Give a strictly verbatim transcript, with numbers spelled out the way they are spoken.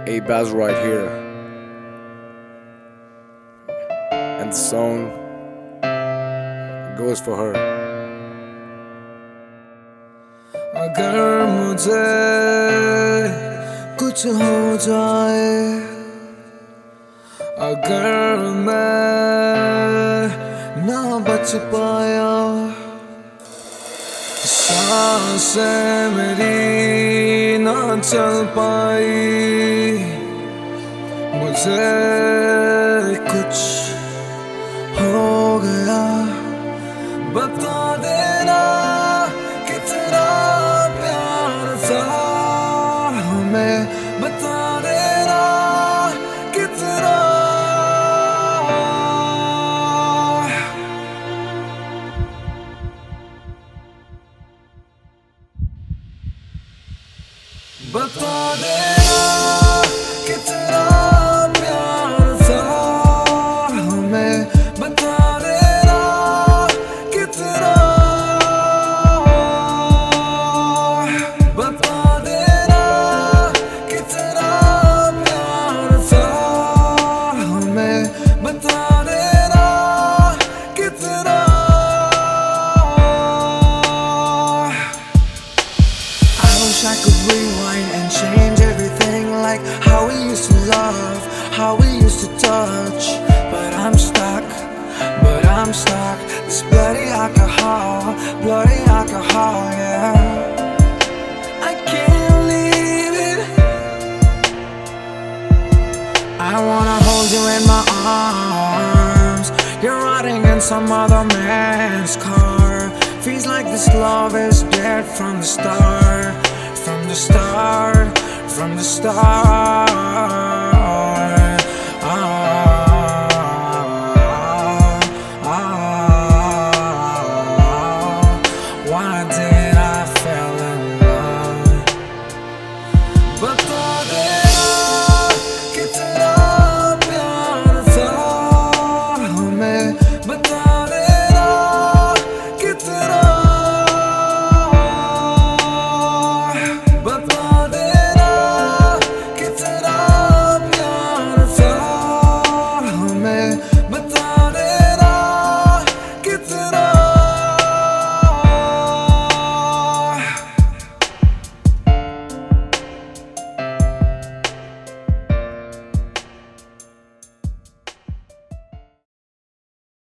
A-Baz right here. And the song goes for her. अगर मुझे कुछ हो जाए, अगर मैं ना बच पाया, सांसें मेरी ना चल पाई, मुझे कुछ हो गया, बता देना कितना प्यार था हमें, बता देना कितना। बता देना कितना प्यार था हमें, बता देना कितना, बता देना कितना प्यार था हमें, बता देना कितना। I wish I could rewind and change everything, like how we used to love, how we used to touch. But I'm stuck, but I'm stuck. This bloody alcohol, bloody alcohol, yeah. I can't leave it. I wanna hold you in my arms. You're riding in some other man's car. Feels like this love is dead from the start, from the start, from the start. Ah, ah, ah, why did